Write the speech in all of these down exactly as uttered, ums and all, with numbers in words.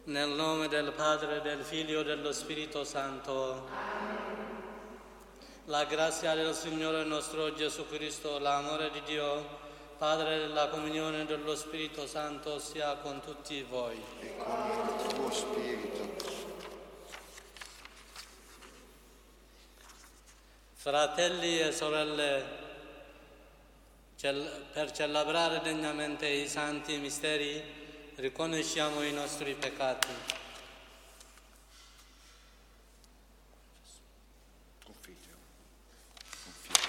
Nel nome del Padre, del Figlio e dello Spirito Santo. Amen. La grazia del Signore nostro Gesù Cristo, l'amore di Dio, Padre della comunione dello Spirito Santo, sia con tutti voi. E con il tuo spirito. Fratelli e sorelle, per celebrare degnamente i santi misteri, riconosciamo i nostri peccati. Confite. Confite.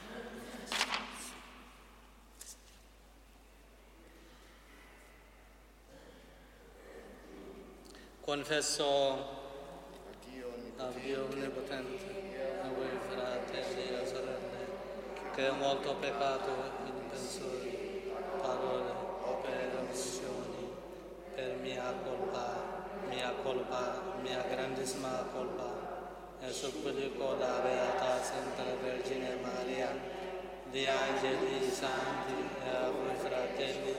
Confesso A a Dio Onnipotente, a voi fratelli e sorelle, che ho molto peccato in pensieri, parole, opere, omissioni, per mia colpa, mia colpa, mia grandissima colpa, e supplico la Beata Santa Vergine Maria, gli angeli, i santi e a voi fratelli.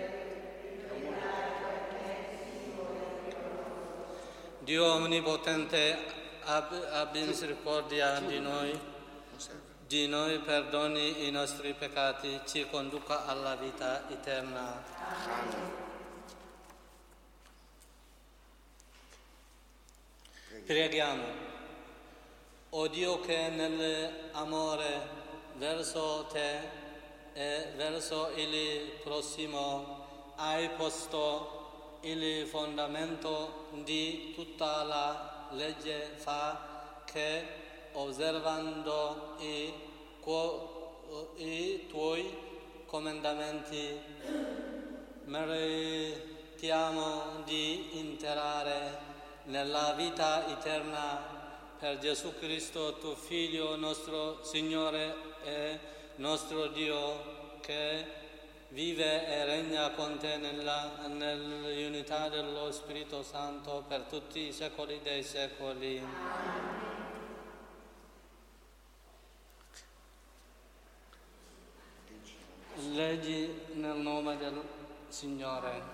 Dio Onnipotente, abbi misericordia di noi, di noi perdoni i nostri peccati, ci conduca alla vita eterna. Amen. Preghiamo. O Dio, che nell'amore verso te e verso il prossimo hai posto il fondamento di tutta la legge, fa che, osservando i, i tuoi comandamenti, meritiamo di entrare nella vita eterna per Gesù Cristo, tuo Figlio, nostro Signore e nostro Dio, che vive e regna con te nella, nell'unità dello Spirito Santo per tutti i secoli dei secoli. Leggi nel nome del Signore.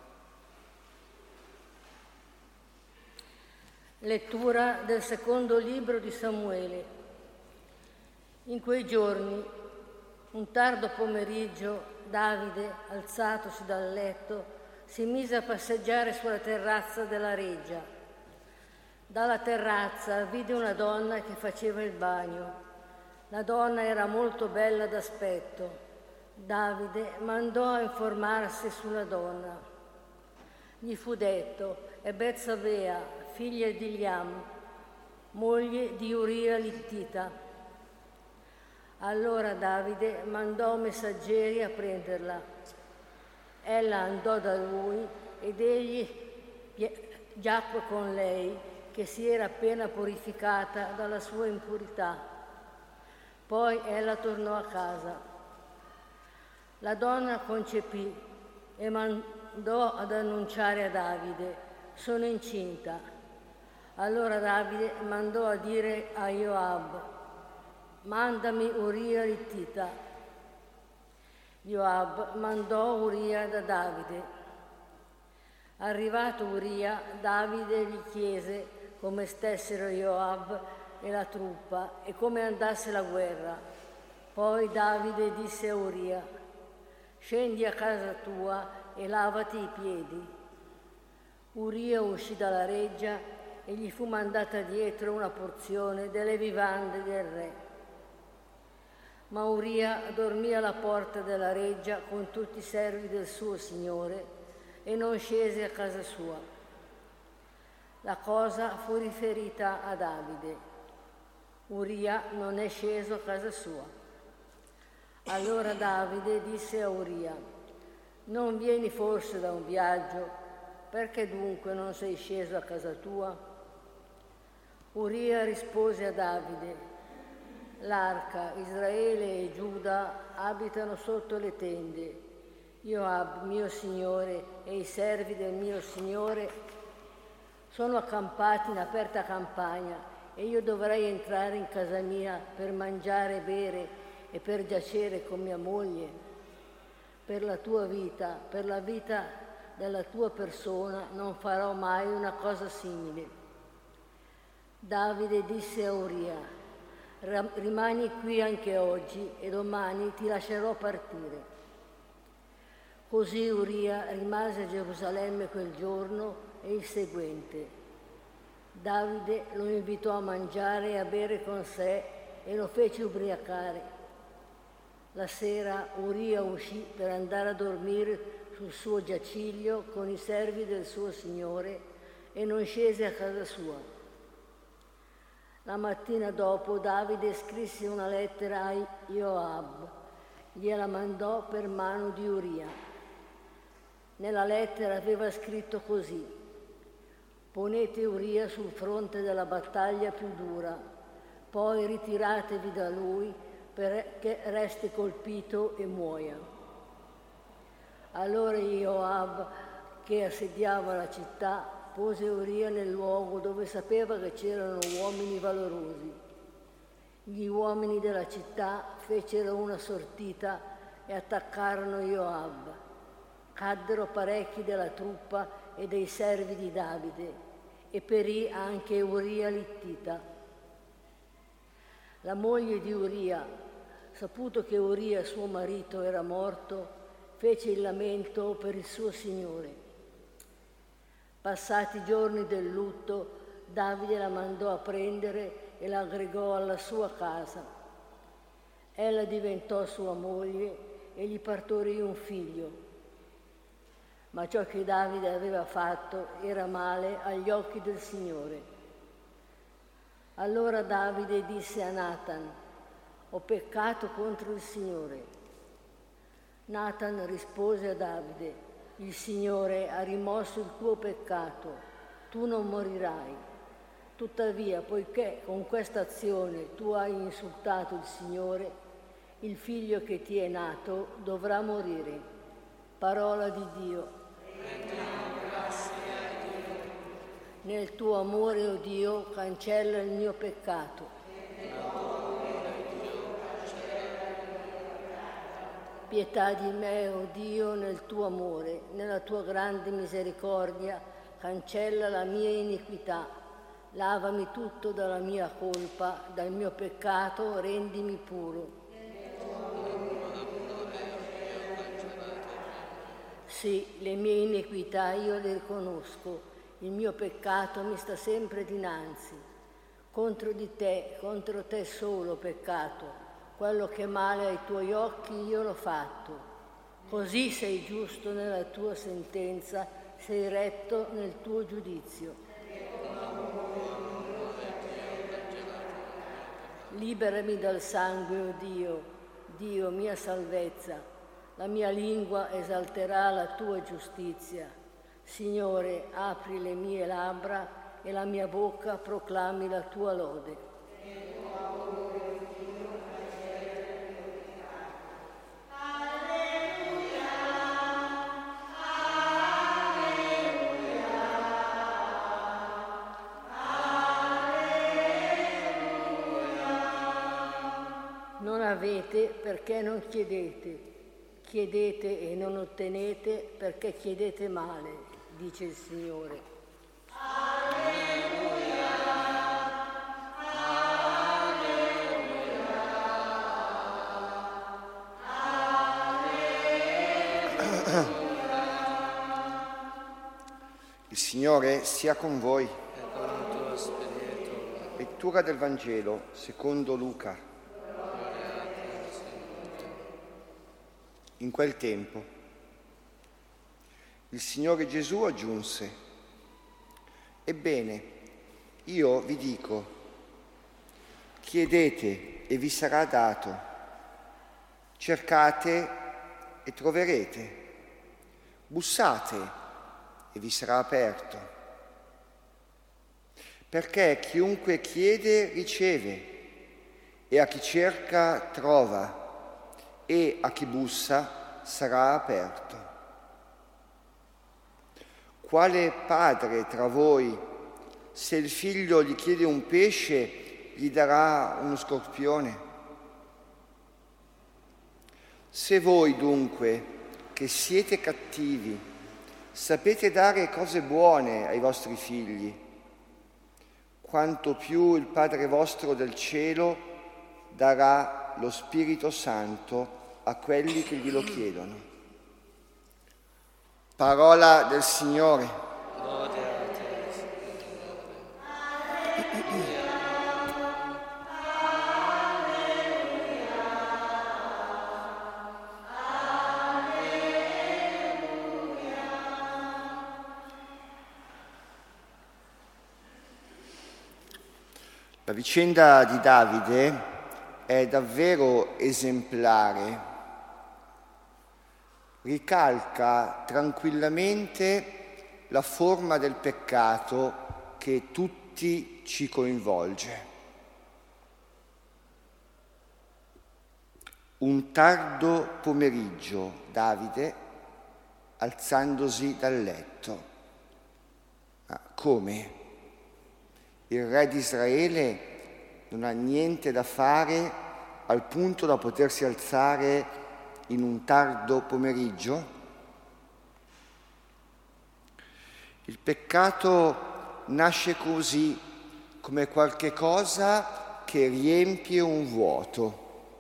Lettura del secondo libro di Samuele. In quei giorni, un tardo pomeriggio, Davide, alzatosi dal letto, si mise a passeggiare sulla terrazza della reggia. Dalla terrazza vide una donna che faceva il bagno. La donna era molto bella d'aspetto. Davide mandò a informarsi sulla donna. Gli fu detto: è Betsabea, figlia di Eliam, moglie di Uria l'Ittita. Allora Davide mandò messaggeri a prenderla. Ella andò da lui ed egli giacque con lei, che si era appena purificata dalla sua impurità. Poi ella tornò a casa. La donna concepì e mandò ad annunciare a Davide: sono incinta. Allora Davide mandò a dire a Joab: mandami Uria l'Ittita. Joab mandò Uria da Davide. Arrivato Uria, Davide gli chiese come stessero Joab e la truppa e come andasse la guerra. Poi Davide disse a Uria: scendi a casa tua e lavati i piedi. Uria uscì dalla reggia e gli fu mandata dietro una porzione delle vivande del re. Ma Uria dormì alla porta della reggia con tutti i servi del suo signore e non scese a casa sua. La cosa fu riferita a Davide. Uria non è sceso a casa sua. Allora Davide disse a Uria: non vieni forse da un viaggio? Perché dunque non sei sceso a casa tua? Uria rispose a Davide: l'arca, Israele e Giuda abitano sotto le tende. Joab, mio signore, e i servi del mio signore sono accampati in aperta campagna e io dovrei entrare in casa mia per mangiare e bere e per giacere con mia moglie. Per la tua vita, per la vita della tua persona non farò mai una cosa simile. Davide disse a Uria: rimani qui anche oggi e domani ti lascerò partire. Così Uria rimase a Gerusalemme quel giorno e il seguente. Davide lo invitò a mangiare e a bere con sé e lo fece ubriacare. La sera Uria uscì per andare a dormire sul suo giaciglio con i servi del suo signore e non scese a casa sua. La mattina dopo Davide scrisse una lettera a Joab, gliela mandò per mano di Uria. Nella lettera aveva scritto così: ponete Uria sul fronte della battaglia più dura, poi ritiratevi da lui perché resti colpito e muoia. Allora Joab, che assediava la città, pose Uria nel luogo dove sapeva che c'erano uomini valorosi. Gli uomini della città fecero una sortita e attaccarono Joab. Caddero parecchi della truppa e dei servi di Davide, e perì anche Uria l'Ittita. La moglie di Uria, saputo che Uria, suo marito, era morto, fece il lamento per il suo signore. Passati i giorni del lutto, Davide la mandò a prendere e la aggregò alla sua casa. Ella diventò sua moglie e gli partorì un figlio. Ma ciò che Davide aveva fatto era male agli occhi del Signore. Allora Davide disse a Natan: ho peccato contro il Signore. Natan rispose a Davide: il Signore ha rimosso il tuo peccato, tu non morirai. Tuttavia, poiché con questa azione tu hai insultato il Signore, il figlio che ti è nato dovrà morire. Parola di Dio. Nel tuo amore, o oh Dio, cancella il mio peccato. Pietà di me, o oh Dio, nel tuo amore, nella tua grande misericordia, cancella la mia iniquità. Lavami tutto dalla mia colpa, dal mio peccato rendimi puro. Sì, le mie iniquità io le riconosco, il mio peccato mi sta sempre dinanzi. Contro di te, contro te solo ho peccato. Quello che è male ai tuoi occhi io l'ho fatto. Così sei giusto nella tua sentenza, sei retto nel tuo giudizio. Liberami dal sangue, o Dio, Dio mia salvezza. La mia lingua esalterà la tua giustizia. Signore, apri le mie labbra e la mia bocca proclami la tua lode. Non avete perché non chiedete, chiedete e non ottenete perché chiedete male, dice il Signore. Alleluia, alleluia, alleluia. Il Signore sia con voi. E con il tuo spirito. Lettura del Vangelo secondo Luca. In quel tempo il Signore Gesù aggiunse: ebbene, io vi dico, chiedete e vi sarà dato, cercate e troverete, bussate e vi sarà aperto. Perché chiunque chiede riceve, e a chi cerca trova, e a chi bussa sarà aperto. Quale padre tra voi, se il figlio gli chiede un pesce, gli darà uno scorpione? Se voi dunque, che siete cattivi, sapete dare cose buone ai vostri figli, quanto più il Padre vostro del cielo darà lo Spirito Santo a quelli che glielo chiedono. Parola del Signore. Gloria a te, Signore. La vicenda di Davide è davvero esemplare, ricalca tranquillamente la forma del peccato che tutti ci coinvolge. Un tardo pomeriggio Davide, alzandosi dal letto. Ma come? Il re di Israele non ha niente da fare al punto da potersi alzare in un tardo pomeriggio? Il peccato nasce così, come qualche cosa che riempie un vuoto.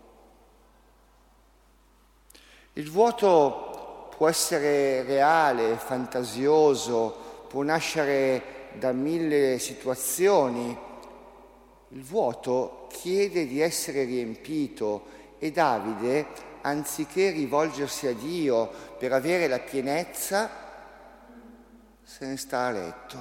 Il vuoto può essere reale, fantasioso, può nascere da mille situazioni. Il vuoto chiede di essere riempito e Davide, anziché rivolgersi a Dio per avere la pienezza, se ne sta a letto.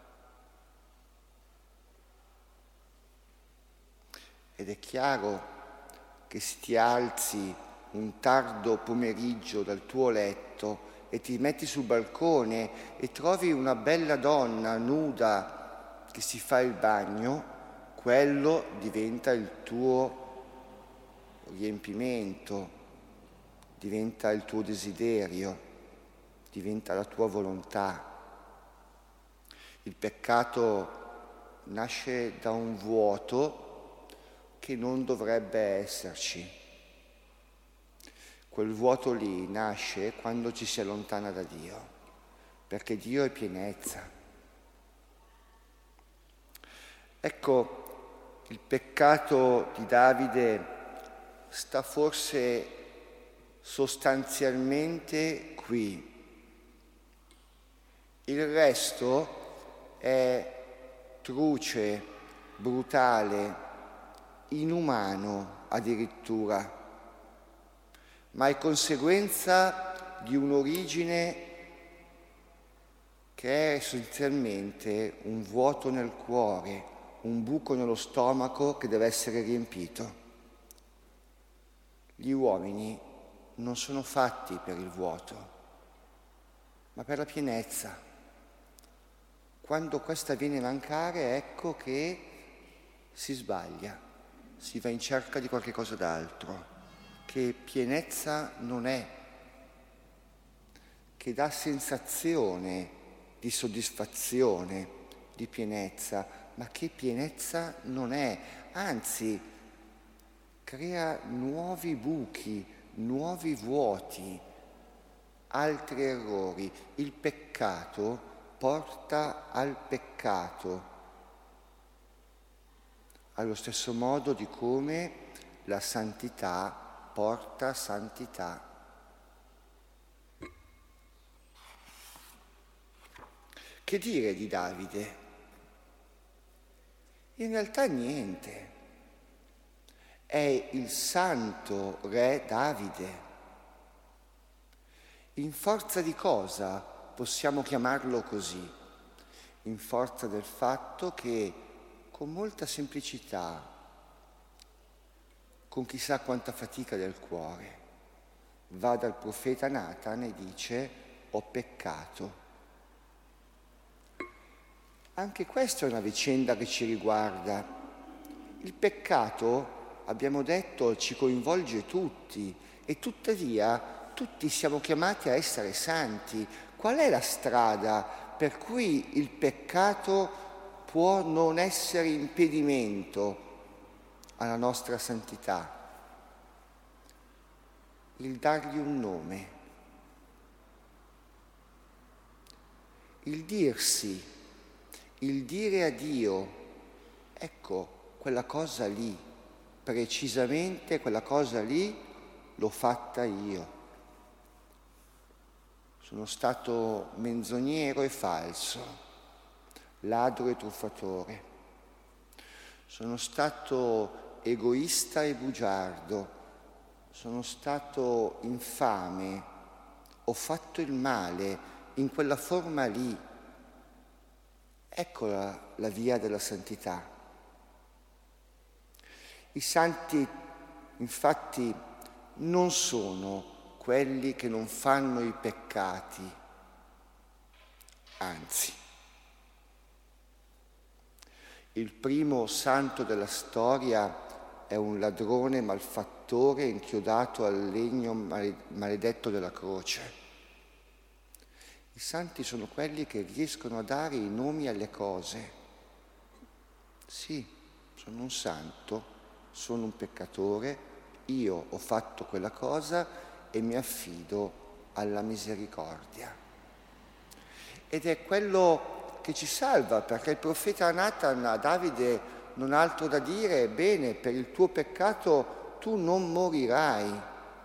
Ed è chiaro che se ti alzi un tardo pomeriggio dal tuo letto e ti metti sul balcone e trovi una bella donna nuda che si fa il bagno, quello diventa il tuo riempimento, diventa il tuo desiderio, diventa la tua volontà. Il peccato nasce da un vuoto che non dovrebbe esserci. Quel vuoto lì nasce quando ci si allontana da Dio, perché Dio è pienezza. Ecco, il peccato di Davide sta forse sostanzialmente qui. Il resto è truce, brutale, inumano addirittura, ma è conseguenza di un'origine che è essenzialmente un vuoto nel cuore, un buco nello stomaco che deve essere riempito. Gli uomini non sono fatti per il vuoto, ma per la pienezza. Quando questa viene a mancare, ecco che si sbaglia, si va in cerca di qualche cosa d'altro, che pienezza non è, che dà sensazione di soddisfazione, di pienezza, ma che pienezza non è, anzi crea nuovi buchi, nuovi vuoti, altri errori. Il peccato porta al peccato, allo stesso modo di come la santità porta santità. Che dire di Davide? In realtà niente. È il santo re Davide. In forza di cosa possiamo chiamarlo così? In forza del fatto che con molta semplicità, con chissà quanta fatica del cuore, va dal profeta Nathan e dice: ho peccato. Anche questa è una vicenda che ci riguarda. Il peccato, abbiamo detto, ci coinvolge tutti e tuttavia tutti siamo chiamati a essere santi. Qual è la strada per cui il peccato può non essere impedimento alla nostra santità? Il dargli un nome. il dirsi, il dire a Dio, ecco, quella cosa lì, precisamente quella cosa lì l'ho fatta io. Sono stato menzognero e falso, ladro e truffatore. Sono stato egoista e bugiardo. Sono stato infame. Ho fatto il male in quella forma lì. Ecco la, la via della santità. I santi, infatti, non sono quelli che non fanno i peccati, anzi. Il primo santo della storia è un ladrone malfattore inchiodato al legno maledetto della croce. I santi sono quelli che riescono a dare i nomi alle cose. Sì, sono un santo, sono un peccatore, io ho fatto quella cosa e mi affido alla misericordia. Ed è quello che ci salva, perché il profeta Nathan a Davide non ha altro da dire: bene, per il tuo peccato tu non morirai.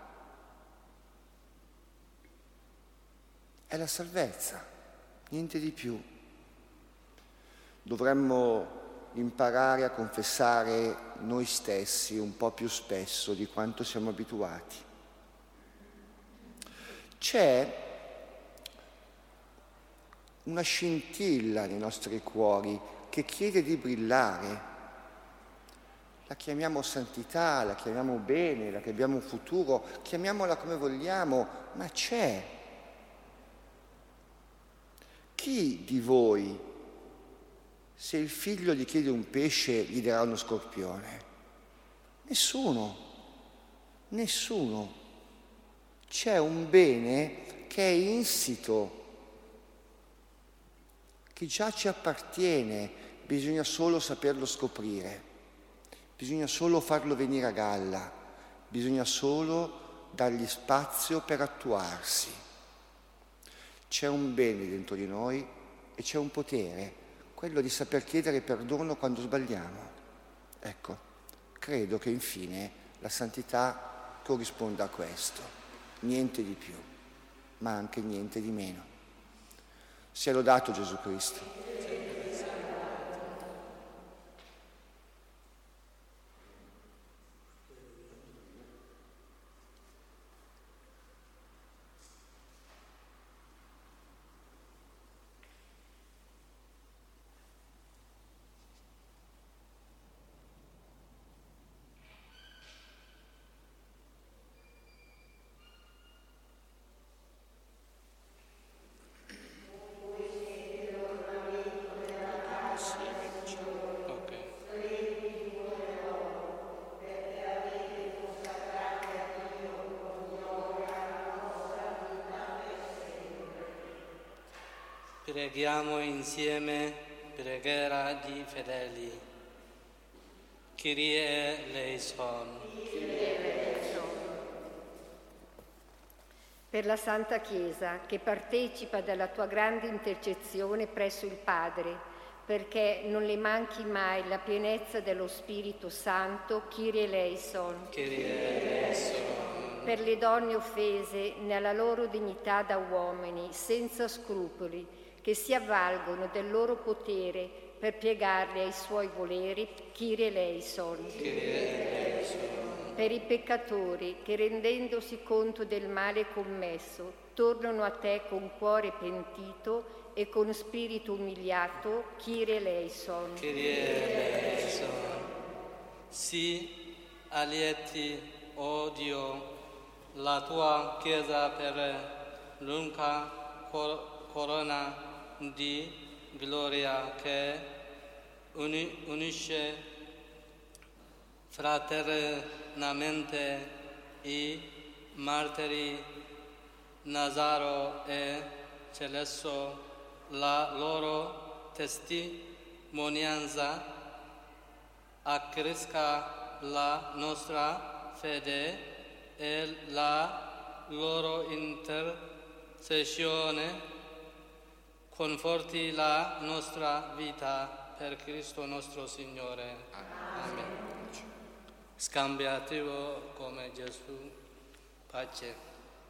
È la salvezza, niente di più. Dovremmo imparare a confessare noi stessi un po' più spesso di quanto siamo abituati. C'è una scintilla nei nostri cuori che chiede di brillare. La chiamiamo santità, la chiamiamo bene, la chiamiamo futuro, chiamiamola come vogliamo, ma c'è. Chi di voi, se il figlio gli chiede un pesce, gli darà uno scorpione? Nessuno, nessuno. C'è un bene che è insito, che già ci appartiene, bisogna solo saperlo scoprire, bisogna solo farlo venire a galla, bisogna solo dargli spazio per attuarsi. C'è un bene dentro di noi e c'è un potere, quello di saper chiedere perdono quando sbagliamo. Ecco, credo che infine la santità corrisponda a questo. Niente di più, ma anche niente di meno. Sia lodato Gesù Cristo. Preghiamo insieme, preghiera di fedeli. Kyrie eleison. Per la Santa Chiesa, che partecipa della tua grande intercessione presso il Padre, perché non le manchi mai la pienezza dello Spirito Santo, Kyrie eleison. Kyrie eleison. Per le donne offese nella loro dignità da uomini, senza scrupoli, che si avvalgono del loro potere per piegarli ai suoi voleri, Kyrie eleison. Kyrie eleison. Per i peccatori che, rendendosi conto del male commesso, tornano a te con cuore pentito e con spirito umiliato, Kyrie eleison. Kyrie eleison. Sii allieti, o Dio, la tua Chiesa per l'unica corona di gloria che uni, unisce fraternamente i martiri Nazaro e Celesso, la loro testimonianza accresca la nostra fede e la loro intercessione conforti la nostra vita per Cristo nostro Signore. Amen. Scambiativo come Gesù. Pace.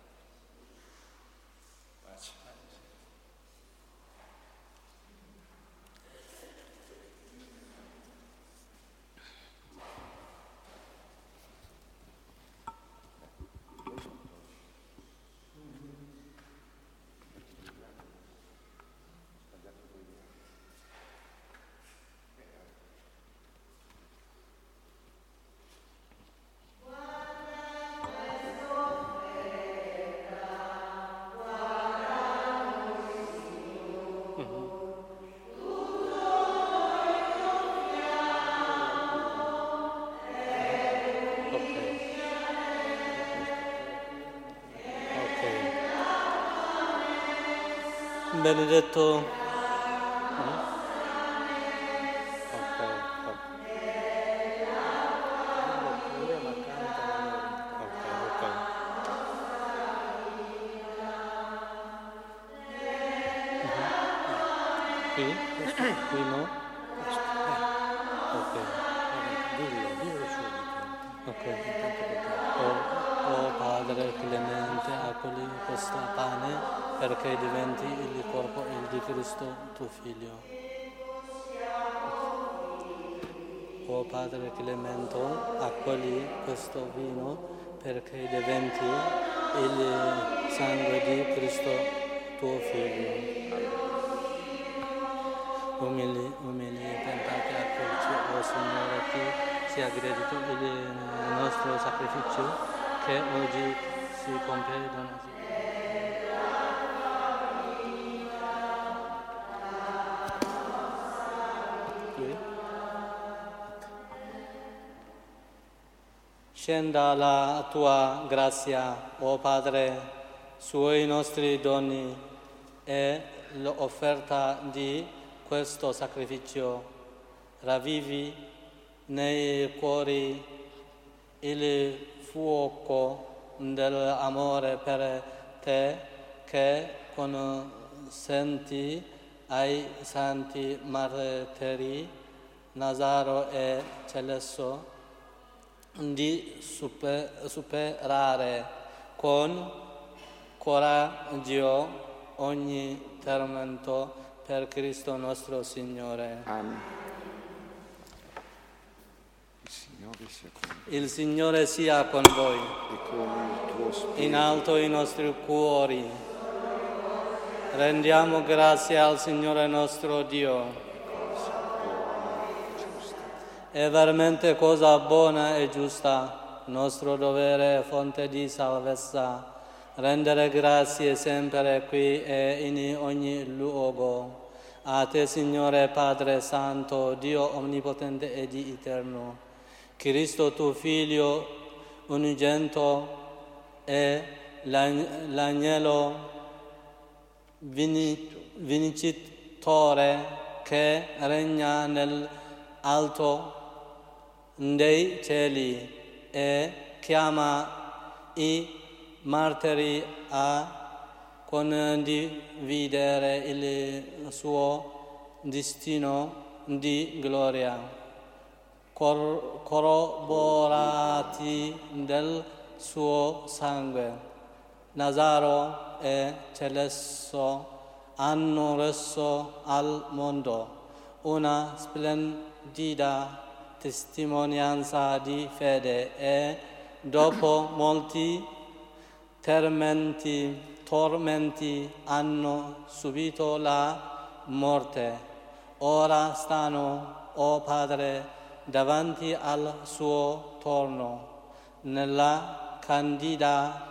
Benedetto. Ok, Qui? Qui no? Ok. Dillo, dillo subito. Ok. Oh, oh Padre clemente, accogli questa pane perché diventi il corpo e il di Cristo, tuo Figlio. O Padre clemente, accogli questo vino perché diventi il sangue di Cristo, tuo Figlio. Umili, umili, pentate a colci, o Signore, che sia gradito il nostro sacrificio, che oggi si compie donazione. Scenda la tua grazia, o Padre, sui nostri doni e l'offerta di questo sacrificio, ravvivi nei cuori il fuoco dell'amore per te che consenti ai santi martiri Nazaro e Celesso di super, superare con coraggio ogni tormento per Cristo nostro Signore. Amen. Il Signore sia con voi. Il Signore sia con voi. E con il tuo spirito. In alto i nostri cuori. Rendiamo grazie al Signore nostro Dio. È veramente cosa buona e giusta, nostro dovere e fonte di salvezza, rendere grazie sempre qui e in ogni luogo. A te, Signore Padre Santo, Dio Onnipotente e di Eterno, Cristo tuo Figlio unigenito e l'agnello vincitore che regna nell'alto dei cieli e chiama i martiri a condividere il suo destino di gloria, cor- corroborati del suo sangue. Nazaro e Celesso hanno reso al mondo una splendida testimonianza di fede e dopo molti tormenti, tormenti hanno subito la morte. Ora stanno, o Padre, davanti al suo trono, nella candida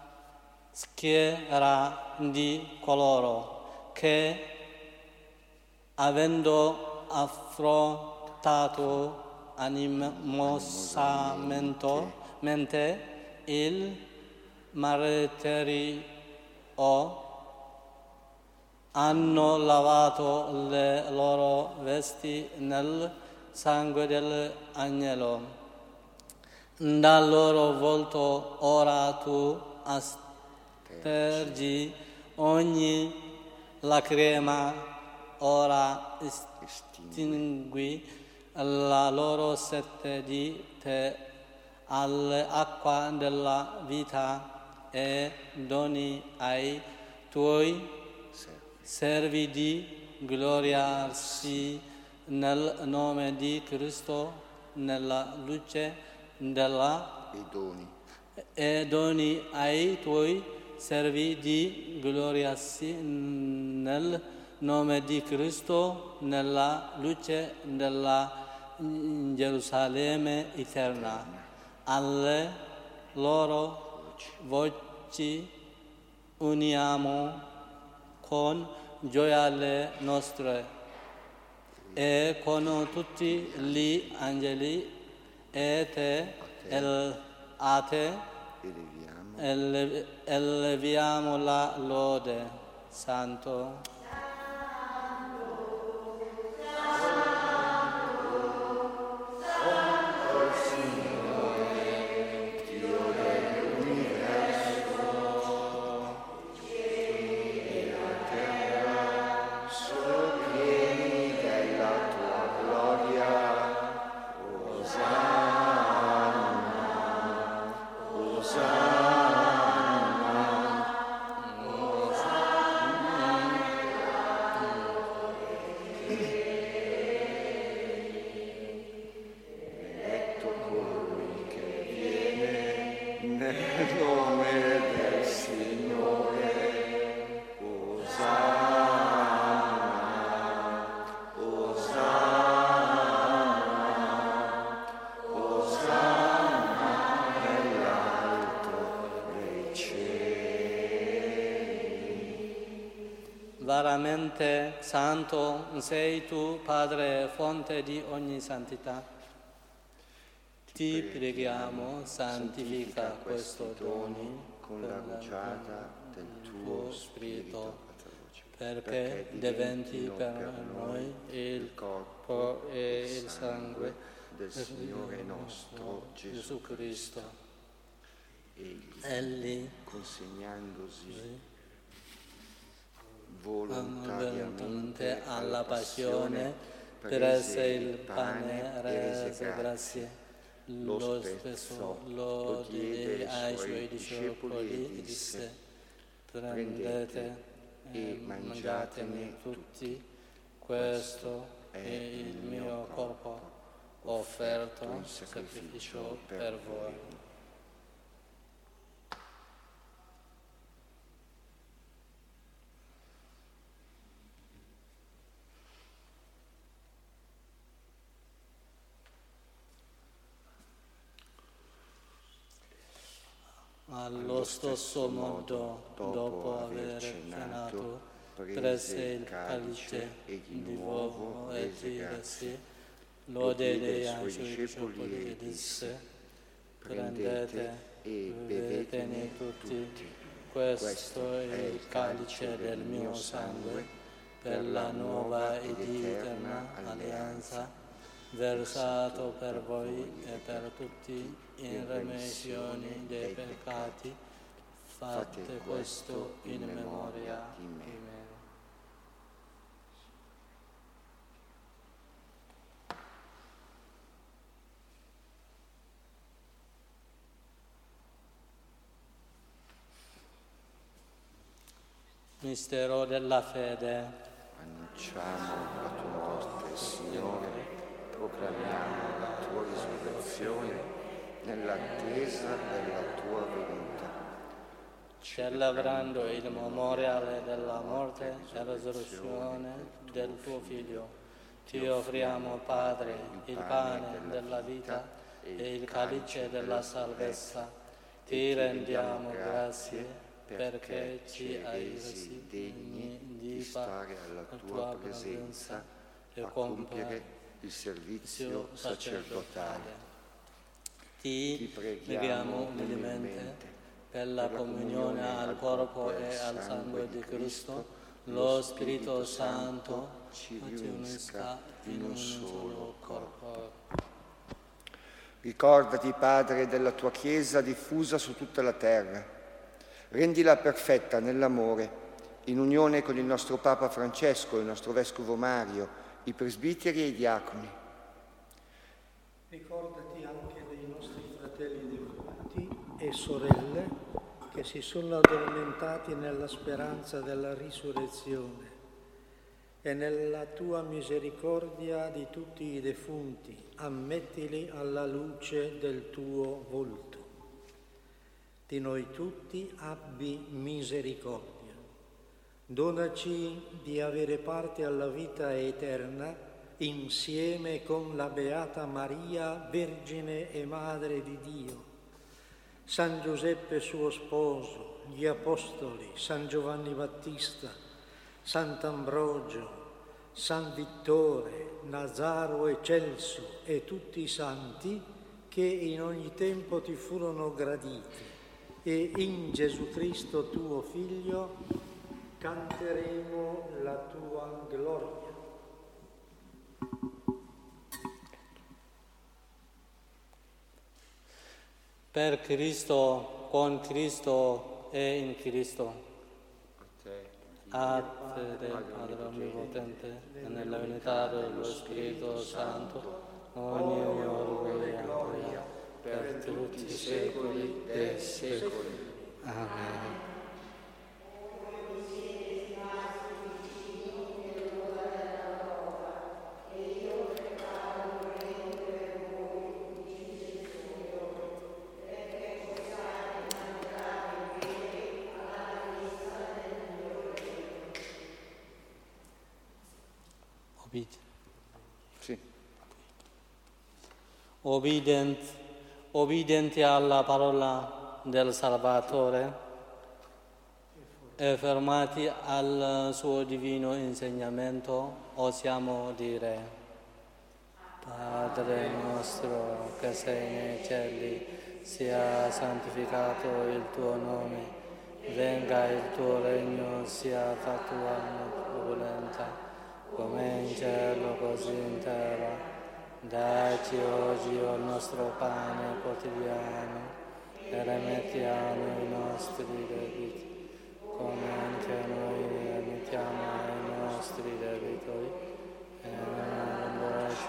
schiera di coloro che, avendo affrontato animosamente il martirio, hanno lavato le loro vesti nel sangue dell'agnello. Dal loro volto ora tu aspergi ogni la crema ora estingui la loro sete di te all'acqua della vita e doni ai tuoi servi di gloriarsi nel nome di Cristo nella luce della e doni. e doni ai tuoi servi di gloriarsi nel nome di Cristo nella luce della Gerusalemme eterna. Alle loro voci uniamo con gioia le nostre e con tutti gli angeli e te, el, a te eleviamo. eleviamo la lode. Santo. Veramente santo sei tu, Padre, fonte di ogni santità. Ti preghiamo, santifica questo doni con la rugiada del tuo Spirito, perché diventi per noi il corpo e il sangue del Signore nostro Gesù Cristo. Egli, consegnandosi volontariamente alla passione, prese il pane, rese grazie, lo spezzò, lo diede ai suoi discepoli e disse: prendete e mangiatene tutti, questo è il mio corpo offerto in sacrificio per voi. Allo stesso modo, dopo aver cenato, prese il calice di nuovo e disse, lo diede ai suoi discepoli e disse: prendete e bevetene tutti, questo è il calice del mio sangue, per la nuova ed eterna alleanza, versato per voi e per tutti in remissione dei peccati. Fate questo in memoria di me. Mistero della fede. Annunciamo la tua morte, Signore, proclamiamo la tua risurrezione nell'attesa della tua venuta. Celebrando il memoriale della morte e risurrezione del tuo Figlio, ti offriamo, Padre, il pane della vita e il calice della salvezza. Ti rendiamo grazie perché ci hai resi degni di stare alla tua presenza e compiere il servizio sacerdotale. Ti preghiamo umilmente per la comunione al corpo e al sangue di Cristo, lo Spirito Santo ci unisca in un solo corpo. Ricordati, Padre, della tua Chiesa diffusa su tutta la terra. Rendila perfetta nell'amore, in unione con il nostro Papa Francesco, il nostro Vescovo Mario, i presbiteri e i diaconi. Ricordati anche dei nostri fratelli devoti e sorelle che si sono addormentati nella speranza della risurrezione e nella tua misericordia di tutti i defunti, ammettili alla luce del tuo volto. Di noi tutti abbi misericordia. Donaci di avere parte alla vita eterna insieme con la Beata Maria, Vergine e Madre di Dio, San Giuseppe suo sposo, gli Apostoli, San Giovanni Battista, Sant'Ambrogio, San Vittore, Nazaro e Celso e tutti i santi che in ogni tempo ti furono graditi, e in Gesù Cristo tuo Figlio canteremo la tua gloria. Per Cristo, con Cristo e in Cristo. A te, Padre Onnipotente, e nella unità dello Spirito Santo, ogni onore e gloria per tutti i secoli dei secoli. Amen. Sì. Obbedient, obbedienti alla parola del Salvatore e fermati al suo divino insegnamento, osiamo dire: Padre nostro che sei nei cieli, sia santificato il tuo nome, venga il tuo regno, sia fatta la tua volontà, come in cielo così in terra. Dacci oggi il nostro pane quotidiano e rimettiamo i nostri debiti, come anche noi rimettiamo ai nostri debitori, e non lasci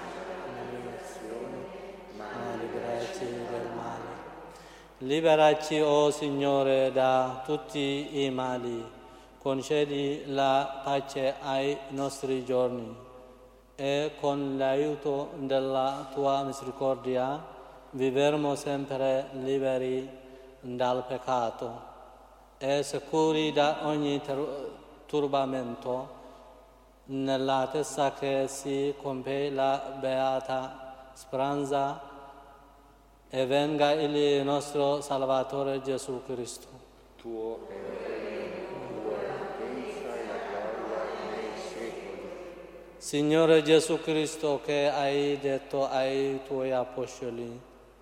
ma liberaci del male. Liberaci, o oh Signore, da tutti i mali, concedi la pace ai nostri giorni e con l'aiuto della tua misericordia vivremo sempre liberi dal peccato e sicuri da ogni turbamento, nell'attesa che si compie la beata speranza e venga il nostro Salvatore Gesù Cristo. Tuo è il regno, tua è la potenza e la gloria nei secoli. Signore Gesù Cristo, che hai detto ai tuoi apostoli: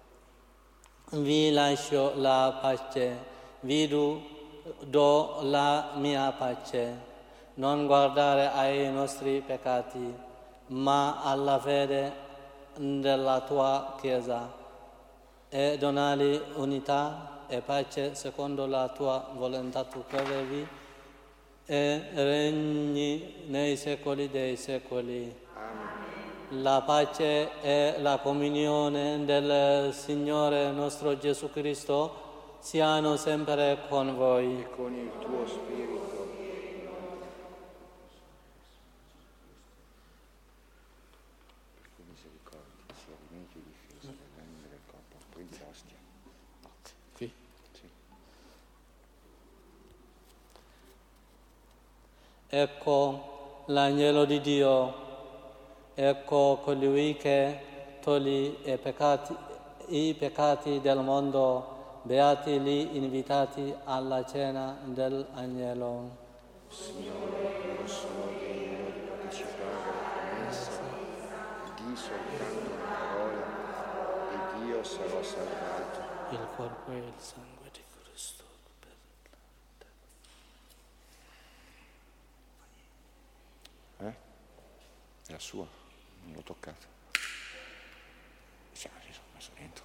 vi lascio la pace, vi do la mia pace. Non guardare ai nostri peccati, ma alla fede della tua Chiesa, e donali unità e pace secondo la tua volontà, tu che vivi e regni nei secoli dei secoli. Amen. La pace e la comunione del Signore nostro Gesù Cristo siano sempre con voi. E con il tuo spirito. Per tua misericordia sia alimento e difesa dell'anima del corpo, prendi l'ostia. Okay. Qui. Sì. Ecco l'agnello di Dio, ecco colui che toglie i peccati, i peccati del mondo. Beati gli invitati alla cena dell'agnello. Signore, io sono degno di partecipare alla promessa, di soltanto una parola, ed io sarò salvato. Il corpo e il sangue di Cristo. Eh? È la sua, non l'ho toccata. Sì, sì, sono messo dentro.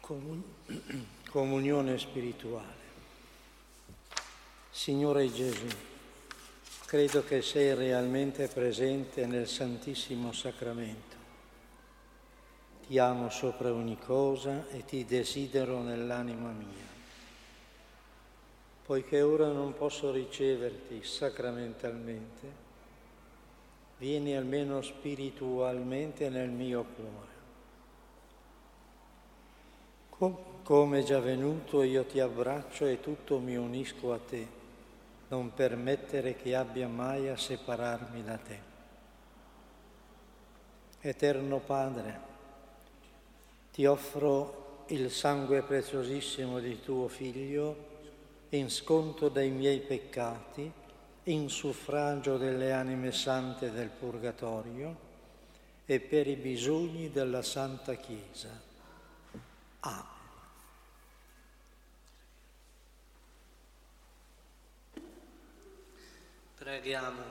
Comunione spirituale. Signore Gesù, credo che sei realmente presente nel Santissimo Sacramento. Ti amo sopra ogni cosa e ti desidero nell'anima mia. Poiché ora non posso riceverti sacramentalmente, vieni almeno spiritualmente nel mio cuore. Come già venuto io ti abbraccio e tutto mi unisco a te, non permettere che abbia mai a separarmi da te. Eterno Padre, ti offro il sangue preziosissimo di tuo Figlio in sconto dei miei peccati, in suffragio delle anime sante del Purgatorio e per i bisogni della Santa Chiesa. Amen. Preghiamo.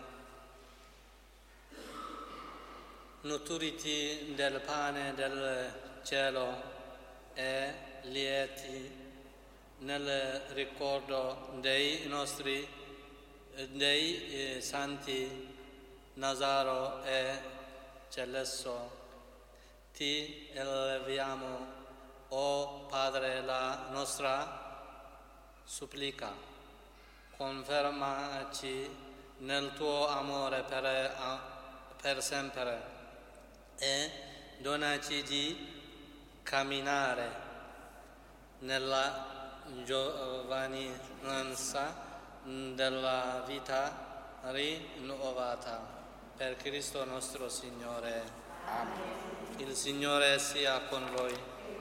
Nutriti del pane del cielo e lieti nel ricordo dei nostri dei eh, santi Nazaro e Celesso. Ti eleviamo, o Padre, la nostra supplica. Confermaci nel tuo amore per, per sempre e donaci di camminare nella giovananza della vita rinnovata. Per Cristo nostro Signore. Amen. Il Signore sia con voi.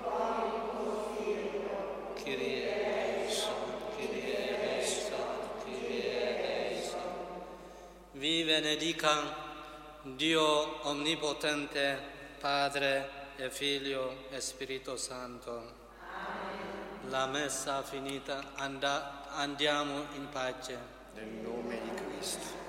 Kyrie eleison, Kyrie eleison, Kyrie eleison. Vi benedica Dio Onnipotente, Padre e Figlio e Spirito Santo. La messa finita, and- andiamo in pace. Nel nome di Cristo.